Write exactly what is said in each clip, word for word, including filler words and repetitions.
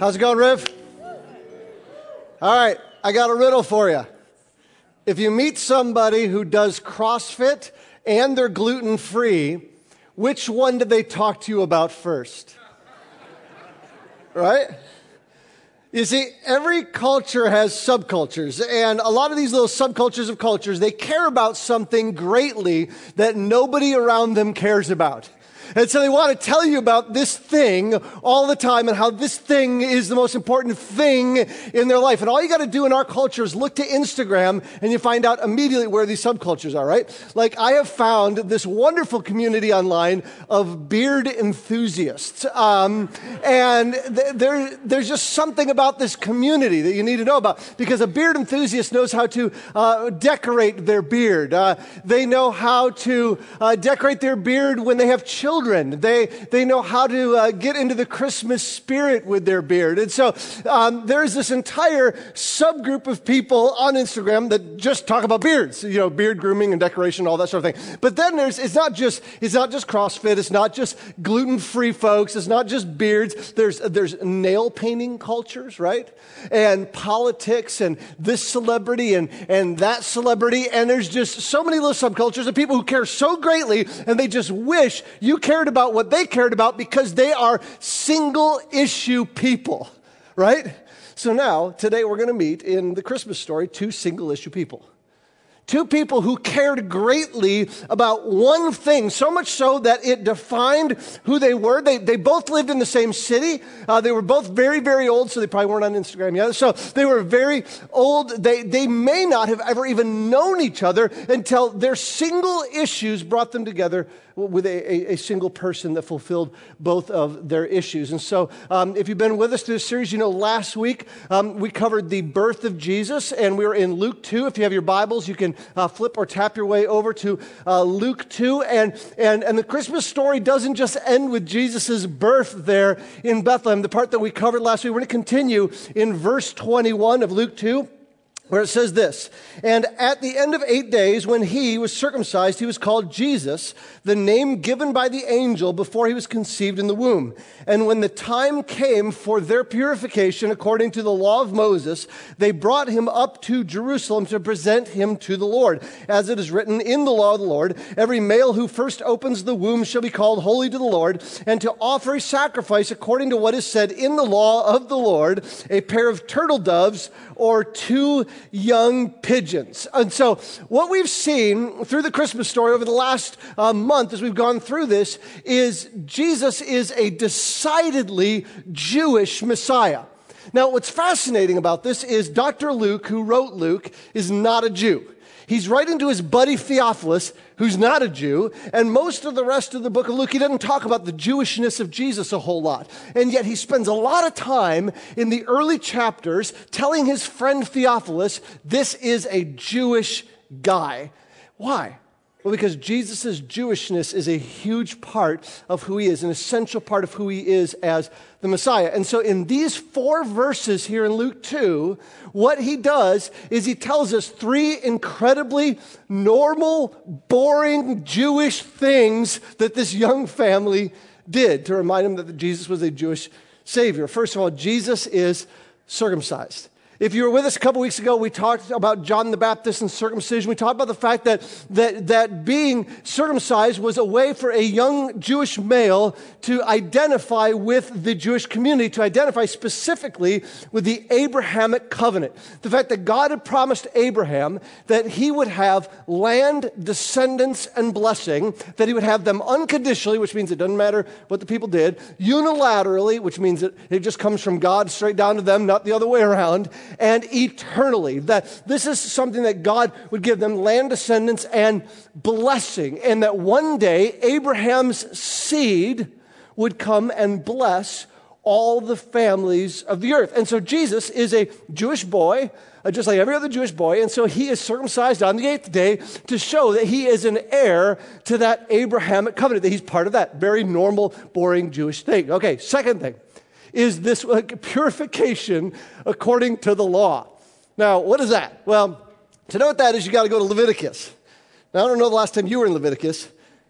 How's it going, Riv? All right, I got a riddle for you. If you meet somebody who does CrossFit and they're gluten-free, which one did they talk to you about first? Right? You see, every culture has subcultures, and a lot of these little subcultures of cultures, they care about something greatly that nobody around them cares about. And so they want to tell you about this thing all the time and how this thing is the most important thing in their life. And all you got to do in our culture is look to Instagram and you find out immediately where these subcultures are, right? Like I have found this wonderful community online of beard enthusiasts. Um, and th- there, there's just something about this community that you need to know about, because a beard enthusiast knows how to uh, decorate their beard. Uh, they know how to uh, decorate their beard when they have children. They they know how to uh, get into the Christmas spirit with their beard. And so um, there's this entire subgroup of people on Instagram that just talk about beards, you know, beard grooming and decoration, all that sort of thing. But then there's, it's not just, it's not just CrossFit. It's not just gluten-free folks. It's not just beards. There's, there's nail painting cultures, right? And politics and this celebrity and, and that celebrity. And there's just so many little subcultures of people who care so greatly and they just wish you cared about what they cared about because they are single issue people, right? So now, today we're going to meet in the Christmas story two single issue people. Two people who cared greatly about one thing, so much so that it defined who they were. They, they both lived in the same city. Uh, they were both very, very old, so they probably weren't on Instagram yet. So they were very old. They, they may not have ever even known each other until their single issues brought them together with a, a, a single person that fulfilled both of their issues. And so um, if you've been with us through this series, you know last week um, we covered the birth of Jesus, and we were in Luke two. If you have your Bibles, you can uh, flip or tap your way over to uh, Luke two. And, and, and the Christmas story doesn't just end with Jesus' birth there in Bethlehem. The part that we covered last week, we're going to continue in verse twenty-one of Luke two. Where it says this, and at the end of eight days, when he was circumcised, he was called Jesus, the name given by the angel before he was conceived in the womb. And when the time came for their purification, according to the law of Moses, they brought him up to Jerusalem to present him to the Lord. As it is written in the law of the Lord, every male who first opens the womb shall be called holy to the Lord, and to offer a sacrifice according to what is said in the law of the Lord, a pair of turtle doves or two young pigeons. And so what we've seen through the Christmas story over the last uh, month as we've gone through this is Jesus is a decidedly Jewish Messiah. Now, what's fascinating about this is Doctor Luke, who wrote Luke, is not a Jew. He's writing to his buddy Theophilus, who's not a Jew, and most of the rest of the book of Luke, he doesn't talk about the Jewishness of Jesus a whole lot. And yet he spends a lot of time in the early chapters telling his friend Theophilus, this is a Jewish guy. Why? Well, because Jesus' Jewishness is a huge part of who he is, an essential part of who he is as the Messiah. And so in these four verses here in Luke two, what he does is he tells us three incredibly normal, boring Jewish things that this young family did to remind him that Jesus was a Jewish Savior. First of all, Jesus is circumcised. If you were with us a couple weeks ago, we talked about John the Baptist and circumcision. We talked about the fact that, that, that being circumcised was a way for a young Jewish male to identify with the Jewish community, to identify specifically with the Abrahamic covenant. The fact that God had promised Abraham that he would have land, descendants, and blessing, that he would have them unconditionally, which means it doesn't matter what the people did, unilaterally, which means that it just comes from God straight down to them, not the other way around, and eternally. That this is something that God would give them, land, descendants, and blessing. And that one day, Abraham's seed would come and bless all the families of the earth. And so Jesus is a Jewish boy, uh, just like every other Jewish boy. And so he is circumcised on the eighth day to show that he is an heir to that Abrahamic covenant, that he's part of that very normal, boring Jewish thing. Okay, second thing is this uh, purification according to the law. Now, what is that? Well, to know what that is, you got to go to Leviticus. Now, I don't know the last time you were in Leviticus.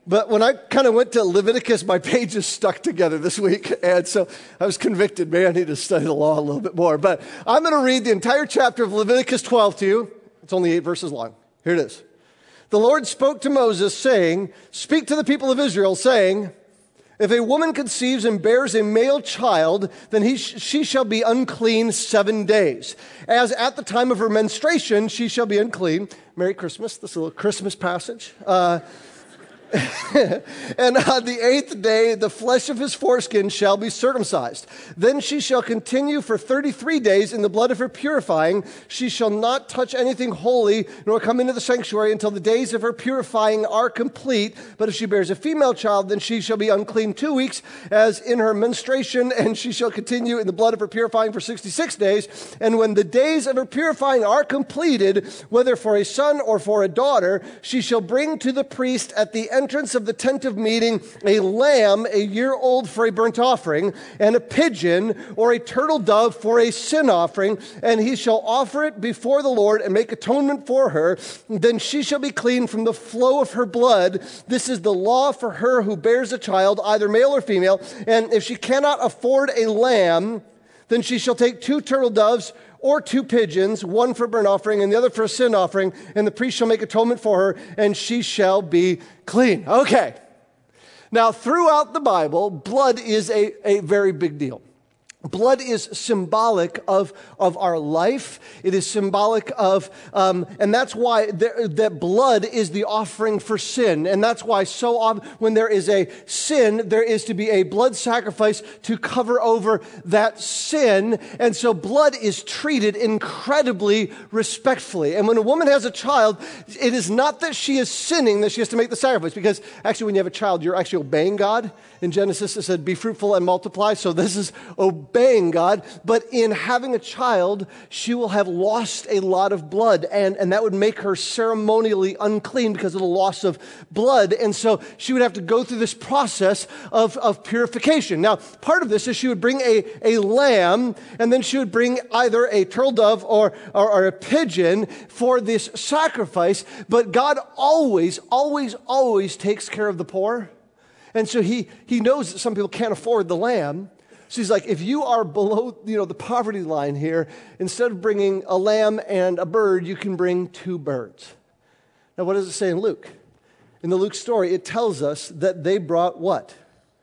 But when I kind of went to Leviticus, my pages stuck together this week. And so I was convicted, maybe I need to study the law a little bit more. But I'm going to read the entire chapter of Leviticus twelve to you. It's only eight verses long. Here it is. The Lord spoke to Moses, saying, "Speak to the people of Israel, saying, if a woman conceives and bears a male child, then he sh- she shall be unclean seven days. As at the time of her menstruation, she shall be unclean." Merry Christmas. This is a little Christmas passage. Uh, "And on the eighth day, the flesh of his foreskin shall be circumcised. Then she shall continue for thirty-three days in the blood of her purifying. She shall not touch anything holy, nor come into the sanctuary until the days of her purifying are complete. But if she bears a female child, then she shall be unclean two weeks, as in her menstruation, and she shall continue in the blood of her purifying for sixty-six days. And when the days of her purifying are completed, whether for a son or for a daughter, she shall bring to the priest at the end entrance of the tent of meeting a lamb a year old for a burnt offering, and a pigeon or a turtle dove for a sin offering, and he shall offer it before the Lord and make atonement for her. Then she shall be clean from the flow of her blood. This is the law for her who bears a child, either male or female. And if she cannot afford a lamb, then she shall take two turtle doves or two pigeons, one for burnt offering and the other for a sin offering, and the priest shall make atonement for her, and she shall be clean." Okay. Now, throughout the Bible, blood is a, a very big deal. Blood is symbolic of, of our life. It is symbolic of, um, and that's why there, that blood is the offering for sin. And that's why so often when there is a sin, there is to be a blood sacrifice to cover over that sin. And so blood is treated incredibly respectfully. And when a woman has a child, it is not that she is sinning that she has to make the sacrifice. Because actually when you have a child, you're actually obeying God. In Genesis, it said, "Be fruitful and multiply." So this is obeying God. But in having a child, she will have lost a lot of blood. And, and that would make her ceremonially unclean because of the loss of blood. And so she would have to go through this process of, of purification. Now, part of this is she would bring a, a lamb, and then she would bring either a turtle dove or, or, or a pigeon for this sacrifice. But God always, always, always takes care of the poor. And so he, he knows that some people can't afford the lamb. So he's like, if you are below, you know, the poverty line here, instead of bringing a lamb and a bird, you can bring two birds. Now, what does it say in Luke? In the Luke story, it tells us that they brought what?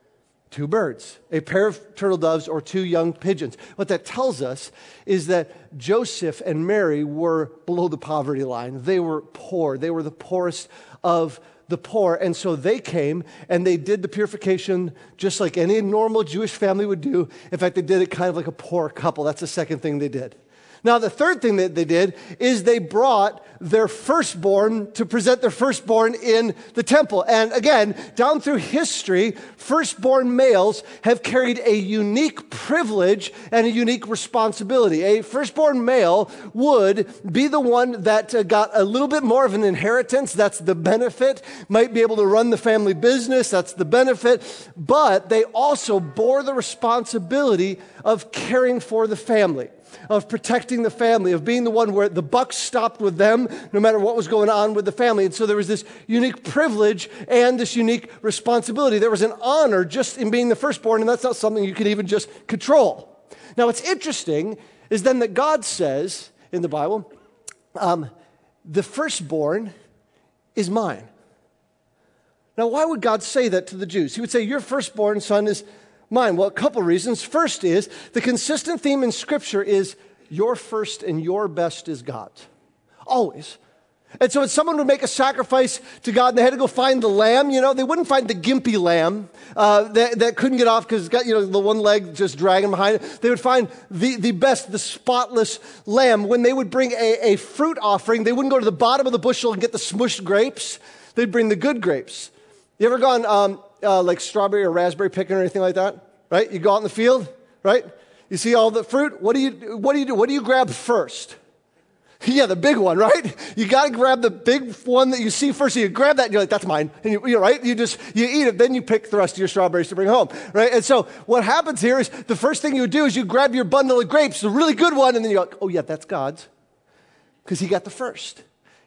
Two birds, a pair of turtle doves or two young pigeons. What that tells us is that Joseph and Mary were below the poverty line. They were poor. They were the poorest of the poor. And so they came and they did the purification just like any normal Jewish family would do. In fact, they did it kind of like a poor couple. That's the second thing they did. Now, the third thing that they did is they brought their firstborn to present their firstborn in the temple. And again, down through history, firstborn males have carried a unique privilege and a unique responsibility. A firstborn male would be the one that uh, got a little bit more of an inheritance. That's the benefit. Might be able to run the family business. That's the benefit. But they also bore the responsibility of caring for the family, of protecting the family, of being the one where the buck stopped with them no matter what was going on with the family. And so there was this unique privilege and this unique responsibility. There was an honor just in being the firstborn, and that's not something you could even just control. Now, what's interesting is then that God says in the Bible, um, the firstborn is mine. Now, why would God say that to the Jews? He would say, your firstborn son is mine. Well, a couple reasons. First is, the consistent theme in Scripture is your first and your best is God's. Always. And so when someone would make a sacrifice to God and they had to go find the lamb, you know, they wouldn't find the gimpy lamb uh, that, that couldn't get off because it's got, you know, the one leg just dragging behind it. They would find the, the best, the spotless lamb. When they would bring a, a fruit offering, they wouldn't go to the bottom of the bushel and get the smushed grapes. They'd bring the good grapes. You ever gone um, uh, like strawberry or raspberry picking or anything like that? Right? You go out in the field, right? You see all the fruit. What do you what do you do? What do you grab first? Yeah, the big one, right? You got to grab the big one that you see first. So you grab that and you're like, that's mine. And you, you're right. You just, you eat it. Then you pick the rest of your strawberries to bring home, right? And so what happens here is the first thing you would do is you grab your bundle of grapes, the really good one, and then you're like, oh yeah, that's God's. Because he got the first.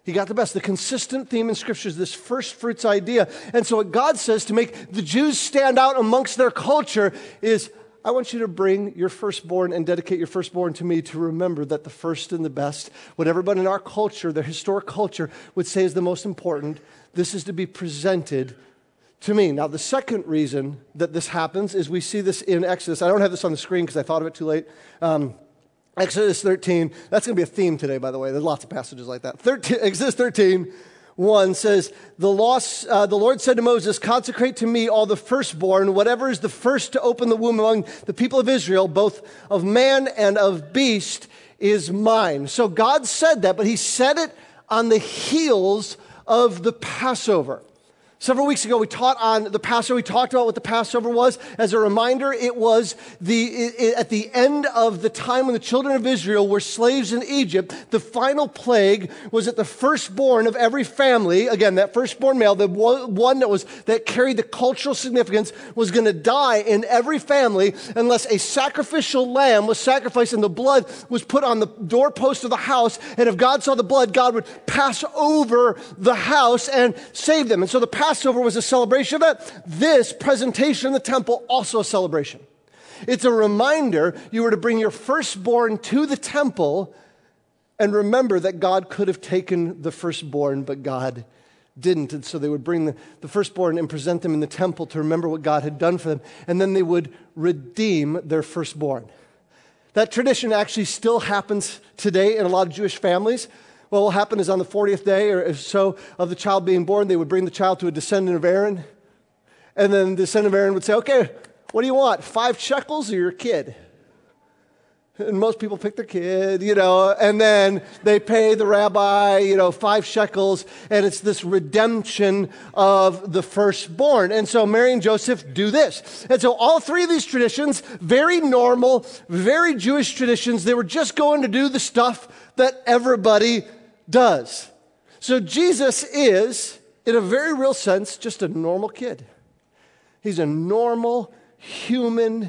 He got the best. The consistent theme in Scripture is this first fruits idea. And so what God says to make the Jews stand out amongst their culture is, I want you to bring your firstborn and dedicate your firstborn to me to remember that the first and the best, what everybody in our culture, their historic culture, would say is the most important, this is to be presented to me. Now, the second reason that this happens is we see this in Exodus. I don't have this on the screen because I thought of it too late. Um, Exodus thirteen, that's going to be a theme today, by the way. There's lots of passages like that. thirteen, Exodus thirteen, one says, the, loss, uh, the Lord said to Moses, consecrate to me all the firstborn, whatever is the first to open the womb among the people of Israel, both of man and of beast, is mine. So God said that, but he said it on the heels of the Passover. Several weeks ago, we taught on the Passover. We talked about what the Passover was. As a reminder, it was the it, at the end of the time when the children of Israel were slaves in Egypt. The final plague was that the firstborn of every family, again, that firstborn male, the one that was that carried the cultural significance, was going to die in every family unless a sacrificial lamb was sacrificed and the blood was put on the doorpost of the house. And if God saw the blood, God would pass over the house and save them. And so the Passover Passover was a celebration of that. This presentation in the temple, also a celebration. It's a reminder you were to bring your firstborn to the temple and remember that God could have taken the firstborn, but God didn't. And so they would bring the, the firstborn and present them in the temple to remember what God had done for them. And then they would redeem their firstborn. That tradition actually still happens today in a lot of Jewish families. What will happen is on the fortieth day or so of the child being born, they would bring the child to a descendant of Aaron. And then the descendant of Aaron would say, okay, what do you want? Five shekels or your kid? And most people pick their kid, you know, and then they pay the rabbi, you know, five shekels, and it's this redemption of the firstborn. And so Mary and Joseph do this. And so all three of these traditions, very normal, very Jewish traditions, they were just going to do the stuff that everybody does. So Jesus is, in a very real sense, just a normal kid. He's a normal, human,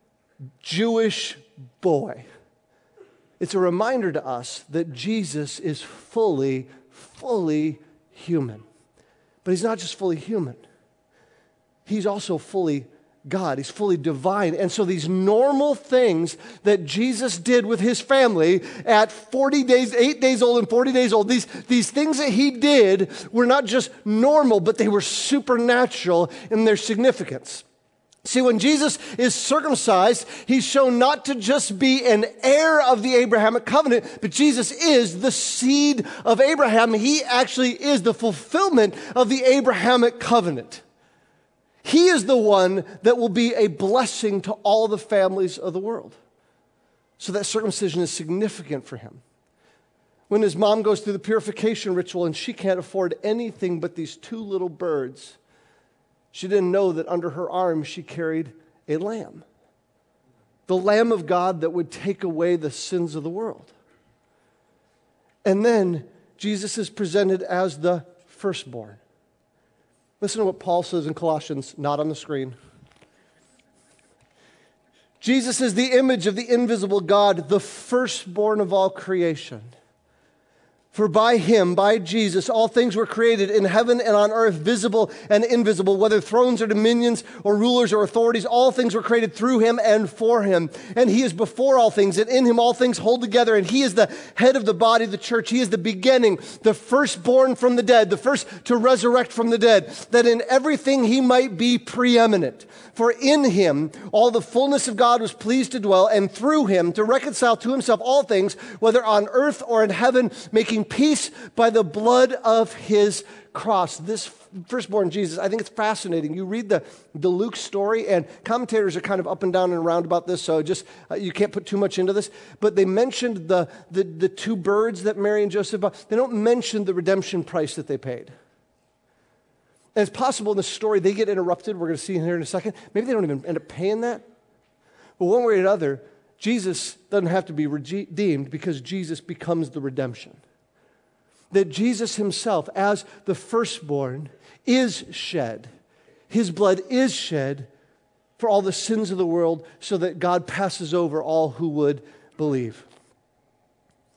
Jewish boy. It's a reminder to us that Jesus is fully, fully human. But he's not just fully human. He's also fully God. He's fully divine. And so these normal things that Jesus did with his family at forty days, eight days old and forty days old, these, these things that he did were not just normal, but they were supernatural in their significance. See, when Jesus is circumcised, he's shown not to just be an heir of the Abrahamic covenant, but Jesus is the seed of Abraham. He actually is the fulfillment of the Abrahamic covenant. He is the one that will be a blessing to all the families of the world. So that circumcision is significant for him. When his mom goes through the purification ritual and she can't afford anything but these two little birds, she didn't know that under her arm she carried a lamb. The Lamb of God that would take away the sins of the world. And then Jesus is presented as the firstborn. Listen to what Paul says in Colossians, not on the screen. Jesus is the image of the invisible God, the firstborn of all creation. For by him, by Jesus, all things were created in heaven and on earth, visible and invisible, whether thrones or dominions or rulers or authorities, all things were created through him and for him. And he is before all things, and in him all things hold together. And he is the head of the body of the church. He is the beginning, the firstborn from the dead, the first to resurrect from the dead, that in everything he might be preeminent. For in him all the fullness of God was pleased to dwell, and through him to reconcile to himself all things, whether on earth or in heaven, making peace by the blood of his cross. This firstborn Jesus, I think it's fascinating. You read the, the Luke story, and commentators are kind of up and down and around about this, so just uh, you can't put too much into this. But they mentioned the, the, the two birds that Mary and Joseph bought. They don't mention the redemption price that they paid. And it's possible in the story they get interrupted. We're going to see here in a second. Maybe they don't even end up paying that. But one way or another, Jesus doesn't have to be redeemed because Jesus becomes the redemption. That Jesus himself, as the firstborn, is shed. His blood is shed for all the sins of the world so that God passes over all who would believe.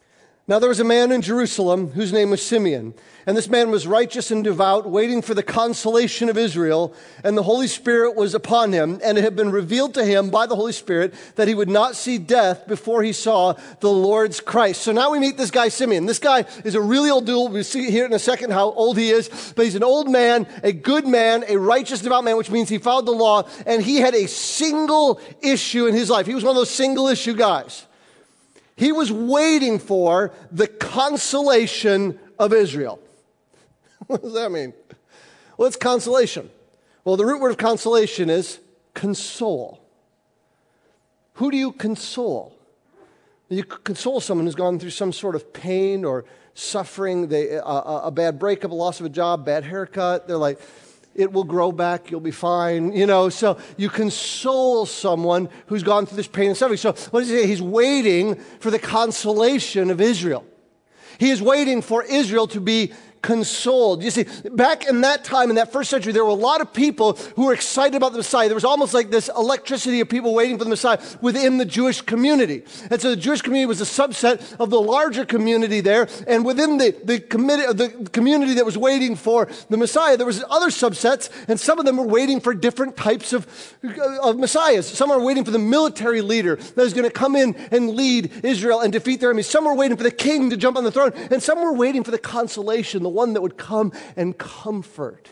Now there was a man in Jerusalem whose name was Simeon, and this man was righteous and devout, waiting for the consolation of Israel, and the Holy Spirit was upon him, and it had been revealed to him by the Holy Spirit that he would not see death before he saw the Lord's Christ. So now we meet this guy Simeon. This guy is a really old dude. We'll see here in a second how old he is, but he's an old man, a good man, a righteous, devout man, which means he followed the law, and he had a single issue in his life. He was one of those single issue guys. He was waiting for the consolation of Israel. What does that mean? Well, it's consolation. Well, the root word of consolation is console. Who do you console? You console someone who's gone through some sort of pain or suffering, they, uh, a bad breakup, a loss of a job, bad haircut. They're like, it will grow back, you'll be fine, you know. So you console someone who's gone through this pain and suffering. So what does he say? He's waiting for the consolation of Israel. He is waiting for Israel to be consoled. You see, back in that time, in that first century, there were a lot of people who were excited about the Messiah. There was almost like this electricity of people waiting for the Messiah within the Jewish community. And so the Jewish community was a subset of the larger community there. And within the, the, committee, the community that was waiting for the Messiah, there was other subsets, and some of them were waiting for different types of, of Messiahs. Some are waiting for the military leader that is going to come in and lead Israel and defeat their enemies. Some were waiting for the king to jump on the throne, and some were waiting for the consolation, the one that would come and comfort.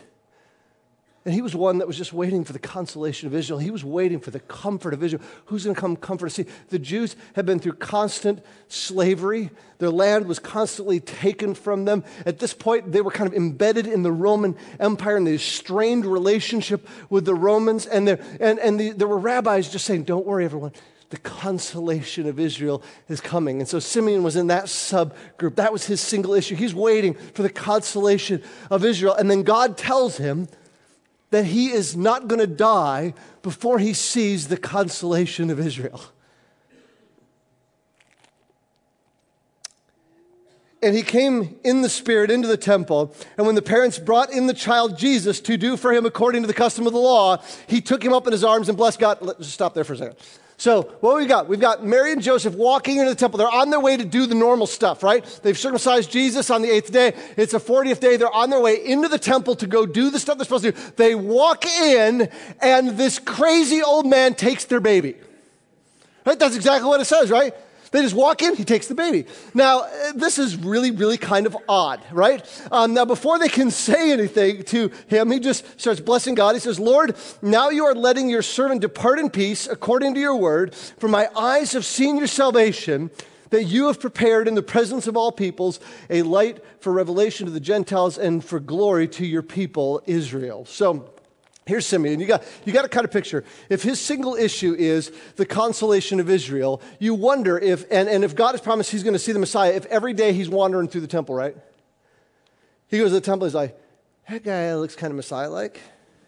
And he was one that was just waiting for the consolation of Israel. He was waiting for the comfort of Israel. Who's going to come comfort? See, the Jews had been through constant slavery. Their land was constantly taken from them. At this point, they were kind of embedded in the Roman Empire and the strained relationship with the Romans. And there, and, and the, there were rabbis just saying, don't worry, everyone. The consolation of Israel is coming. And so Simeon was in that subgroup. That was his single issue. He's waiting for the consolation of Israel. And then God tells him that he is not going to die before he sees the consolation of Israel. And he came in the Spirit into the temple, and when the parents brought in the child Jesus to do for him according to the custom of the law, he took him up in his arms and blessed God. Let's just stop there for a second. So what we got? We've got Mary and Joseph walking into the temple. They're on their way to do the normal stuff, right? They've circumcised Jesus on the eighth day. It's a fortieth day. They're on their way into the temple to go do the stuff they're supposed to do. They walk in, and this crazy old man takes their baby. Right? That's exactly what it says, right? They just walk in, he takes the baby. Now, this is really, really kind of odd, right? Um, now, before they can say anything to him, he just starts blessing God. He says, Lord, now you are letting your servant depart in peace according to your word, for my eyes have seen your salvation, that you have prepared in the presence of all peoples a light for revelation to the Gentiles and for glory to your people, Israel. So, here's Simeon. You got, you got to kind of picture, if his single issue is the consolation of Israel, you wonder if, and, and if God has promised he's going to see the Messiah, if every day he's wandering through the temple, right? He goes to the temple, he's like, that guy looks kind of Messiah-like.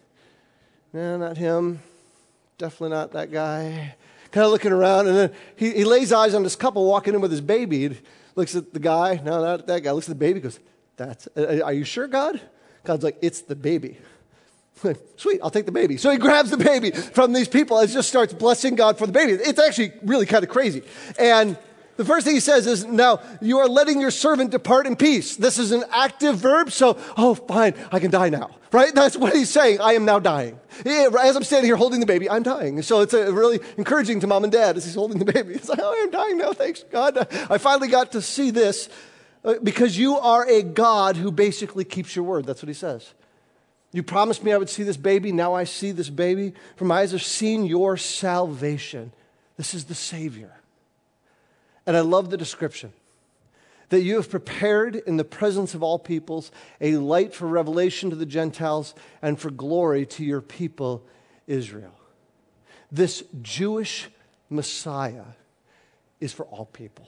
No, not him. Definitely not that guy. Kind of looking around, and then he, he lays eyes on this couple walking in with his baby. He looks at the guy. No, not that guy. Looks at the baby, goes, "That's. Are you sure, God?" God's like, "It's the baby." Sweet, I'll take the baby. So he grabs the baby from these people and just starts blessing God for the baby. It's actually really kind of crazy. And the first thing he says is, now, you are letting your servant depart in peace. This is an active verb, so, oh, fine, I can die now. Right? That's what he's saying. I am now dying. As I'm standing here holding the baby, I'm dying. So it's a really encouraging to mom and dad as he's holding the baby. He's like, oh, I'm dying now, thanks God. I finally got to see this because you are a God who basically keeps your word. That's what he says. You promised me I would see this baby. Now I see this baby. For my eyes have seen your salvation. This is the Savior. And I love the description. That you have prepared in the presence of all peoples a light for revelation to the Gentiles and for glory to your people, Israel. This Jewish Messiah is for all people.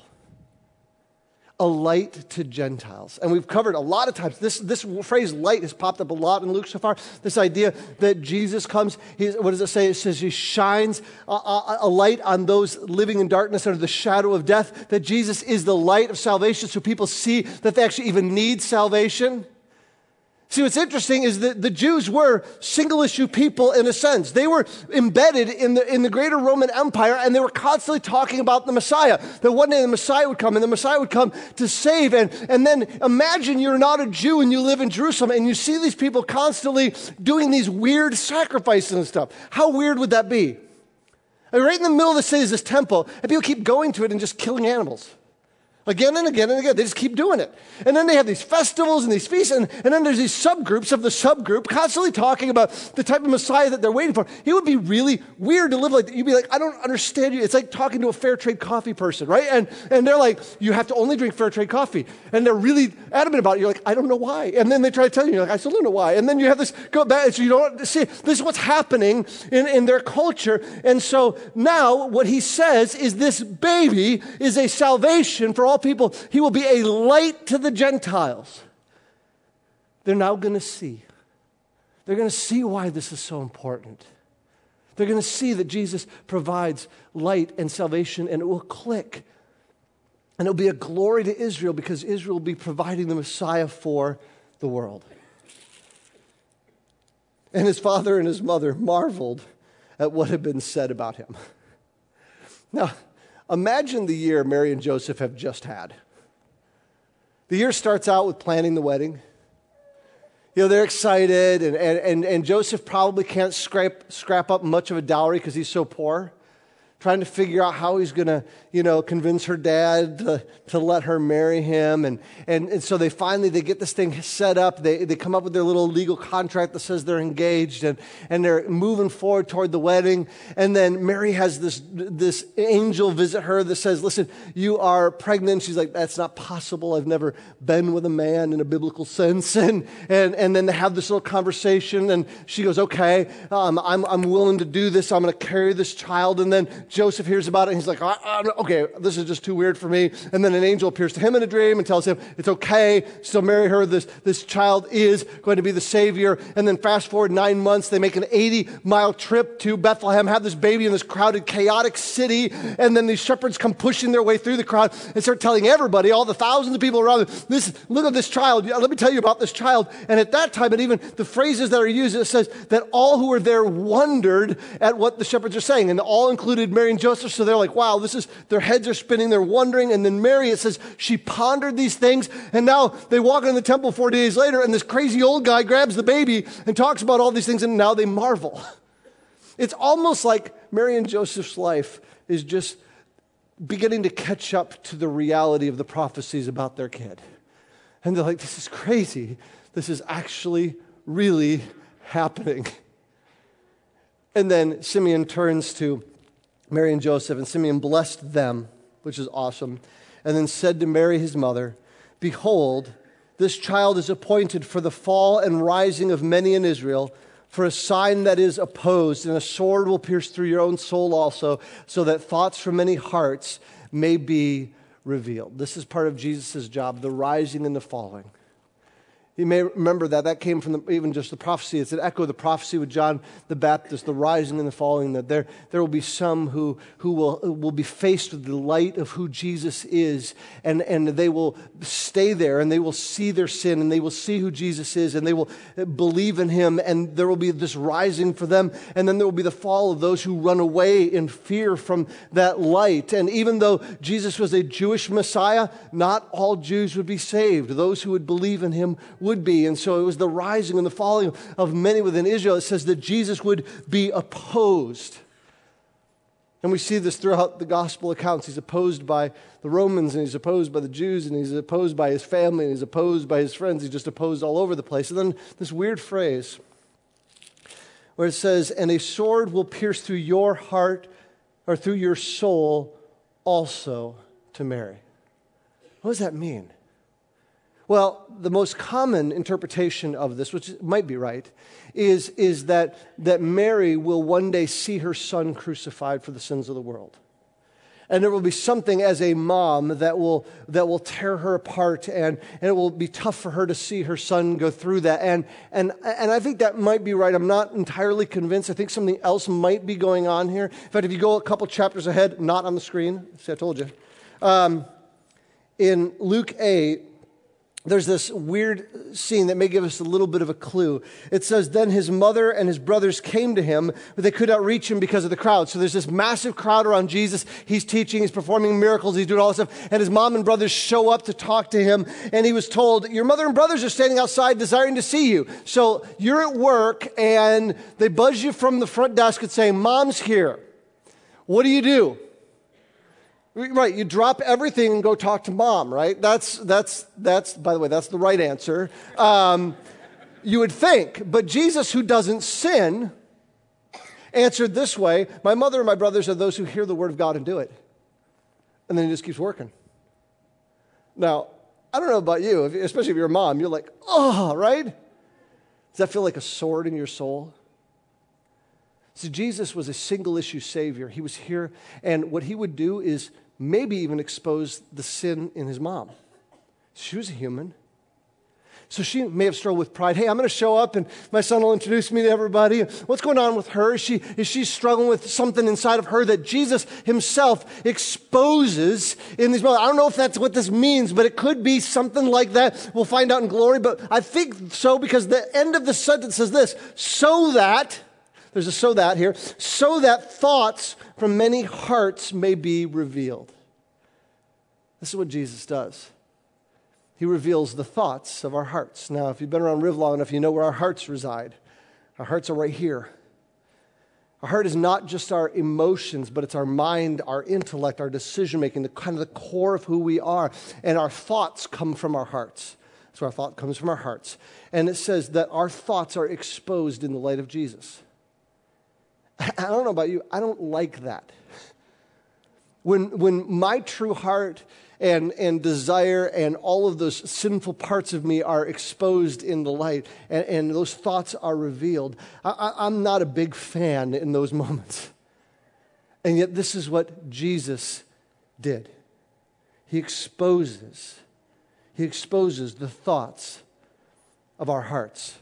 A light to Gentiles. And we've covered a lot of times, this, this phrase light has popped up a lot in Luke so far. This idea that Jesus comes, he's, what does it say? It says he shines a, a, a light on those living in darkness under the shadow of death, that Jesus is the light of salvation so people see that they actually even need salvation. See, what's interesting is that the Jews were single-issue people in a sense. They were embedded in the, in the greater Roman Empire, and they were constantly talking about the Messiah, that one day the Messiah would come, and the Messiah would come to save. And, and then imagine you're not a Jew and you live in Jerusalem, and you see these people constantly doing these weird sacrifices and stuff. How weird would that be? I mean, right in the middle of the city is this temple, and people keep going to it and just killing animals. Again and again and again. They just keep doing it. And then they have these festivals and these feasts, and, and then there's these subgroups of the subgroup constantly talking about the type of Messiah that they're waiting for. It would be really weird to live like that. You'd be like, I don't understand you. It's like talking to a fair trade coffee person, right? And, and they're like, you have to only drink fair trade coffee. And they're really adamant about it. You're like, I don't know why. And then they try to tell you, you're like, I still don't know why. And then you have this go back, so you don't see, this is what's happening in, in their culture. And so now what he says is this baby is a salvation for all people. He will be a light to the Gentiles. They're now going to see. They're going to see why this is so important. They're going to see that Jesus provides light and salvation, and it will click. And it will be a glory to Israel because Israel will be providing the Messiah for the world. And his father and his mother marveled at what had been said about him. Now, imagine the year Mary and Joseph have just had. The year starts out with planning the wedding. You know, they're excited, and, and, and Joseph probably can't scrape, scrap up much of a dowry because he's so poor. Trying to figure out how he's going to, you know, convince her dad to, to let her marry him. And, and, and so they finally, they get this thing set up. They, they come up with their little legal contract that says they're engaged, and, and they're moving forward toward the wedding. And then Mary has this, this angel visit her that says, listen, you are pregnant. She's like, that's not possible. I've never been with a man in a biblical sense. And, and, and then they have this little conversation, and she goes, okay, um, I'm, I'm willing to do this. I'm going to carry this child. And then Joseph hears about it, and he's like, I, I, okay, this is just too weird for me. And then an angel appears to him in a dream and tells him, it's okay, still marry her. This, this child is going to be the Savior. And then fast forward nine months, they make an eighty-mile trip to Bethlehem, have this baby in this crowded, chaotic city. And then these shepherds come pushing their way through the crowd and start telling everybody, all the thousands of people around them, this, look at this child. Let me tell you about this child. And at that time, and even the phrases that are used, it says that all who were there wondered at what the shepherds are saying. And all included Mary and Joseph, so they're like, wow, this is, their heads are spinning, they're wondering. And then Mary, it says, she pondered these things, and now they walk in the temple four days later, and this crazy old guy grabs the baby and talks about all these things, and now they marvel. It's almost like Mary and Joseph's life is just beginning to catch up to the reality of the prophecies about their kid. And they're like, this is crazy. This is actually really happening. And then Simeon turns to Mary and Joseph, and Simeon blessed them, which is awesome, and then said to Mary, his mother, behold, this child is appointed for the fall and rising of many in Israel, for a sign that is opposed, and a sword will pierce through your own soul also, so that thoughts from many hearts may be revealed. This is part of Jesus' job, the rising and the falling. You may remember that. That came from the, even just the prophecy. It's an echo of the prophecy with John the Baptist, the rising and the falling, that there, there will be some who, who will, will be faced with the light of who Jesus is, and, and they will stay there, and they will see their sin, and they will see who Jesus is, and they will believe in him, and there will be this rising for them, and then there will be the fall of those who run away in fear from that light. And even though Jesus was a Jewish Messiah, not all Jews would be saved. Those who would believe in him would be. And so it was the rising and the falling of many within Israel. It says that Jesus would be opposed. And we see this throughout the gospel accounts. He's opposed by the Romans, and he's opposed by the Jews, and he's opposed by his family, and he's opposed by his friends. He's just opposed all over the place. And then this weird phrase where it says, and a sword will pierce through your heart or through your soul also to Mary. What does that mean? Well, the most common interpretation of this, which might be right, is, is that, that Mary will one day see her son crucified for the sins of the world. And there will be something as a mom that will, that will tear her apart, and, and it will be tough for her to see her son go through that. And, and, and I think that might be right. I'm not entirely convinced. I think something else might be going on here. In fact, if you go a couple chapters ahead, not on the screen, see, I told you. Um, in Luke eight, there's this weird scene that may give us a little bit of a clue. It says, then his mother and his brothers came to him, but they could not reach him because of the crowd. So there's this massive crowd around Jesus. He's teaching, he's performing miracles, he's doing all this stuff. And his mom and brothers show up to talk to him. And he was told, your mother and brothers are standing outside desiring to see you. So you're at work and they buzz you from the front desk and say, Mom's here. What do you do? Right, you drop everything and go talk to Mom, right? That's, that's, that's. by the way, that's the right answer. Um, you would think, but Jesus, who doesn't sin, answered this way, my mother and my brothers are those who hear the word of God and do it. And then he just keeps working. Now, I don't know about you, if, especially if you're a mom, you're like, oh, right? Does that feel like a sword in your soul? So Jesus was a single-issue Savior. He was here, and what he would do is maybe even expose the sin in his mom. She was a human. So she may have struggled with pride. Hey, I'm going to show up, and my son will introduce me to everybody. What's going on with her? Is she, is she struggling with something inside of her that Jesus himself exposes in these moments? I don't know if that's what this means, but it could be something like that. We'll find out in glory, but I think so because the end of the sentence says this, so that... There's a so that here. So that thoughts from many hearts may be revealed. This is what Jesus does. He reveals the thoughts of our hearts. Now, if you've been around Riv long enough, you know where our hearts reside. Our hearts are right here. Our heart is not just our emotions, but it's our mind, our intellect, our decision-making, the kind of the core of who we are. And our thoughts come from our hearts. So our thought comes from our hearts. And it says that our thoughts are exposed in the light of Jesus. I don't know about you, I don't like that. When when my true heart and, and desire and all of those sinful parts of me are exposed in the light and, and those thoughts are revealed, I, I'm not a big fan in those moments. And yet this is what Jesus did. He exposes, he exposes the thoughts of our hearts.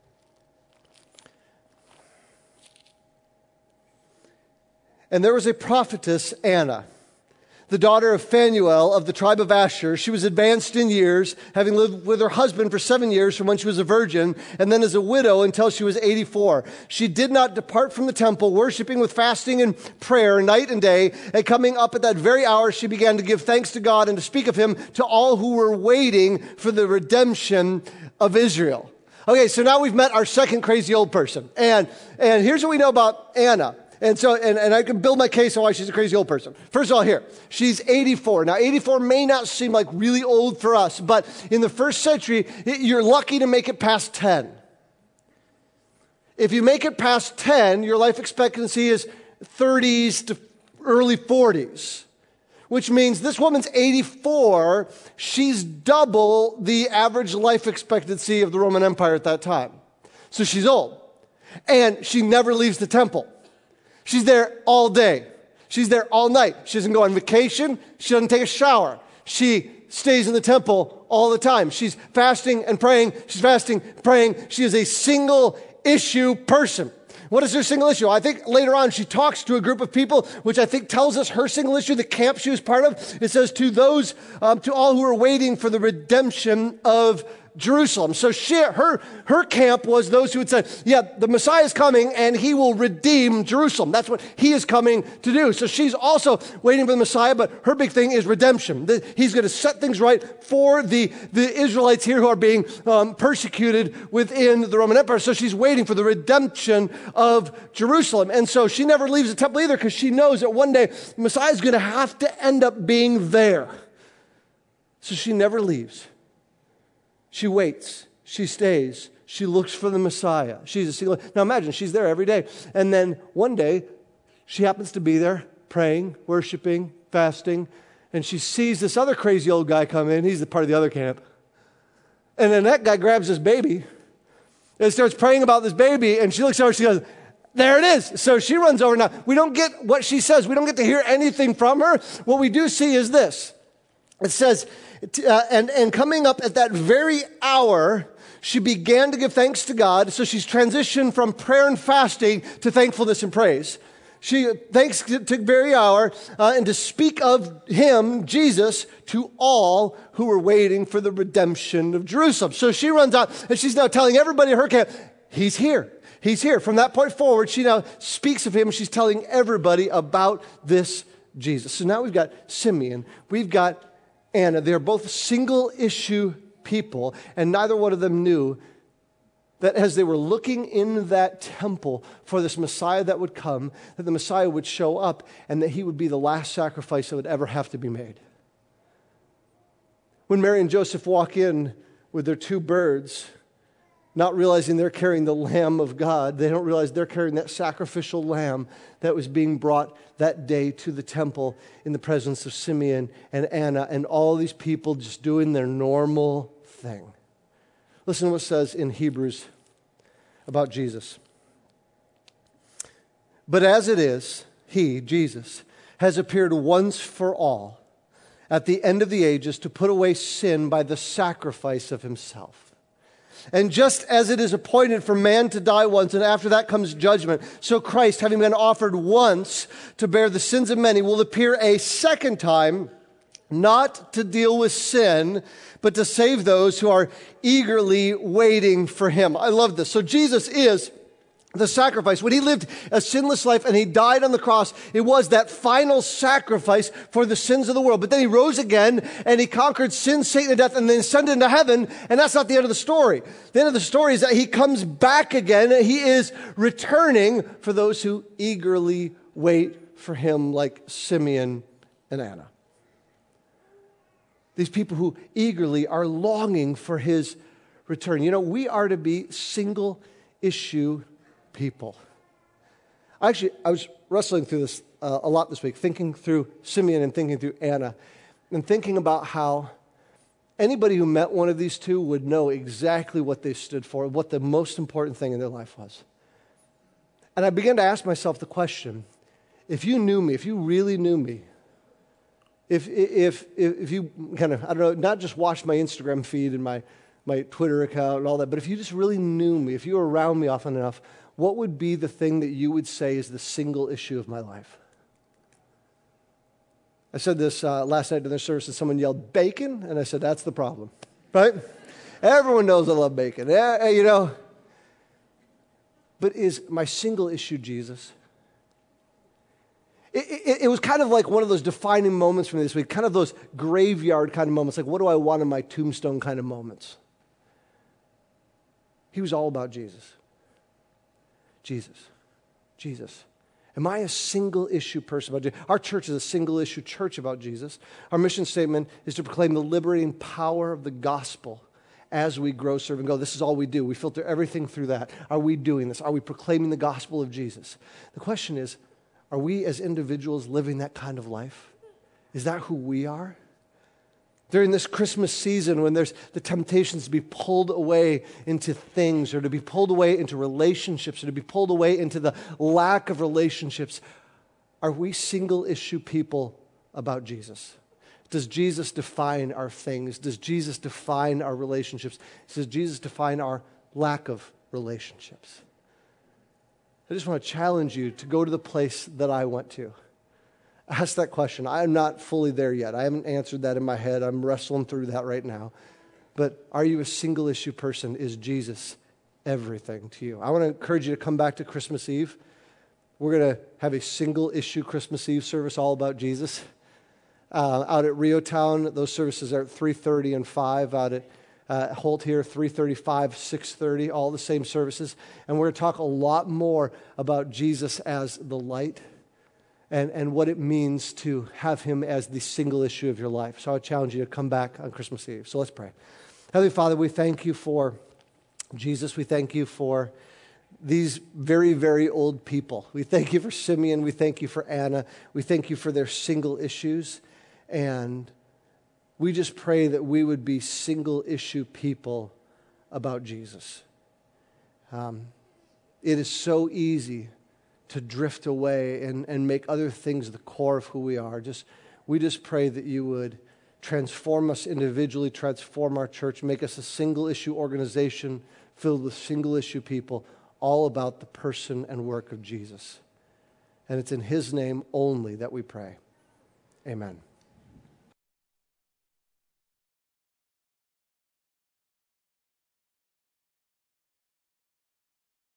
And there was a prophetess, Anna, the daughter of Phanuel of the tribe of Asher. She was advanced in years, having lived with her husband for seven years from when she was a virgin, and then as a widow until she was eighty-four. She did not depart from the temple, worshiping with fasting and prayer night and day. And coming up at that very hour, she began to give thanks to God and to speak of him to all who were waiting for the redemption of Israel. Okay, so now we've met our second crazy old person. And, and here's what we know about Anna. And so, and, and I can build my case on why she's a crazy old person. First of all, here, she's eighty-four. Now, eighty-four may not seem like really old for us, but in the first century, it, you're lucky to make it past ten. If you make it past ten, your life expectancy is thirties to early forties, which means this woman's eighty-four. She's double the average life expectancy of the Roman Empire at that time. So she's old. And she never leaves the temple. She's there all day. She's there all night. She doesn't go on vacation. She doesn't take a shower. She stays in the temple all the time. She's fasting and praying. She's fasting, praying. She is a single issue person. What is her single issue? I think later on she talks to a group of people, which I think tells us her single issue, the camp she was part of. It says, to those, um, to all who are waiting for the redemption of Jerusalem. So she, her, her camp was those who had said, yeah, the Messiah is coming and he will redeem Jerusalem. That's what he is coming to do. So she's also waiting for the Messiah, but her big thing is redemption. He's going to set things right for the, the Israelites here who are being um, persecuted within the Roman Empire. So she's waiting for the redemption of Jerusalem. And so she never leaves the temple either because she knows that one day the Messiah is going to have to end up being there. So she never leaves. She waits, she stays, she looks for the Messiah. She's a single. Now imagine, she's there every day. And then one day, she happens to be there praying, worshiping, fasting, and she sees this other crazy old guy come in. He's the part of the other camp. And then that guy grabs this baby and starts praying about this baby, and she looks over and she goes, there it is. So she runs over. Now, we don't get what she says. We don't get to hear anything from her. What we do see is this. It says, uh, and, and coming up at that very hour, she began to give thanks to God. So she's transitioned from prayer and fasting to thankfulness and praise. She thanks took very hour uh, and to speak of him, Jesus, to all who were waiting for the redemption of Jerusalem. So she runs out and she's now telling everybody in her camp, he's here. He's here. From that point forward, she now speaks of him. She's telling everybody about this Jesus. So now we've got Simeon. We've got Anna. They're both single issue people, and neither one of them knew that as they were looking in that temple for this Messiah that would come, that the Messiah would show up and that he would be the last sacrifice that would ever have to be made. When Mary and Joseph walk in with their two birds, not realizing they're carrying the Lamb of God, they don't realize they're carrying that sacrificial lamb that was being brought that day to the temple in the presence of Simeon and Anna and all these people just doing their normal thing. Listen to what it says in Hebrews about Jesus. But as it is, he, Jesus, has appeared once for all at the end of the ages to put away sin by the sacrifice of himself. And just as it is appointed for man to die once, and after that comes judgment, so Christ, having been offered once to bear the sins of many, will appear a second time, not to deal with sin, but to save those who are eagerly waiting for him. I love this. So Jesus is the sacrifice. When he lived a sinless life and he died on the cross, it was that final sacrifice for the sins of the world. But then he rose again and he conquered sin, Satan, and death, and then ascended into heaven. And that's not the end of the story. The end of the story is that he comes back again. He is returning for those who eagerly wait for him, like Simeon and Anna. These people who eagerly are longing for his return. You know, we are to be single issue people. Actually, I was wrestling through this uh, a lot this week, thinking through Simeon and thinking through Anna, and thinking about how anybody who met one of these two would know exactly what they stood for, what the most important thing in their life was. And I began to ask myself the question, if you knew me, if you really knew me, If, if, if you kind of, I don't know, not just watched my Instagram feed and my, my Twitter account and all that, but if you just really knew me, if you were around me often enough, what would be the thing that you would say is the single issue of my life? I said this uh, last night in their service and someone yelled, bacon? And I said, that's the problem, right? Everyone knows I love bacon, yeah, you know. But is my single issue Jesus? It, it, it was kind of like one of those defining moments for me this week, kind of those graveyard kind of moments, like what do I want in my tombstone kind of moments. He was all about Jesus. Jesus. Jesus. Am I a single issue person about Jesus? Our church is a single issue church about Jesus. Our mission statement is to proclaim the liberating power of the gospel as we grow, serve, and go. This is all we do. We filter everything through that. Are we doing this? Are we proclaiming the gospel of Jesus? The question is, are we as individuals living that kind of life? Is that who we are? During this Christmas season when there's the temptations to be pulled away into things or to be pulled away into relationships or to be pulled away into the lack of relationships, are we single issue people about Jesus? Does Jesus define our things? Does Jesus define our relationships? Does Jesus define our lack of relationships? I just want to challenge you to go to the place that I went to. Ask that question. I am not fully there yet. I haven't answered that in my head. I'm wrestling through that right now. But are you a single issue person? Is Jesus everything to you? I want to encourage you to come back to Christmas Eve. We're going to have a single issue Christmas Eve service all about Jesus. Uh, out at Rio Town, those services are at three thirty and five. Out at uh, Holt here, three thirty-five, six thirty, all the same services. And we're going to talk a lot more about Jesus as the light and, and what it means to have him as the single issue of your life. So I challenge you to come back on Christmas Eve. So let's pray. Heavenly Father, we thank you for Jesus. We thank you for these very, very old people. We thank you for Simeon. We thank you for Anna. We thank you for their single issues. And we just pray that we would be single issue people about Jesus. Um, it is so easy to drift away and, and make other things the core of who we are. Just we just pray that you would transform us individually, transform our church, make us a single issue organization filled with single issue people, all about the person and work of Jesus. And it's in his name only that we pray. Amen.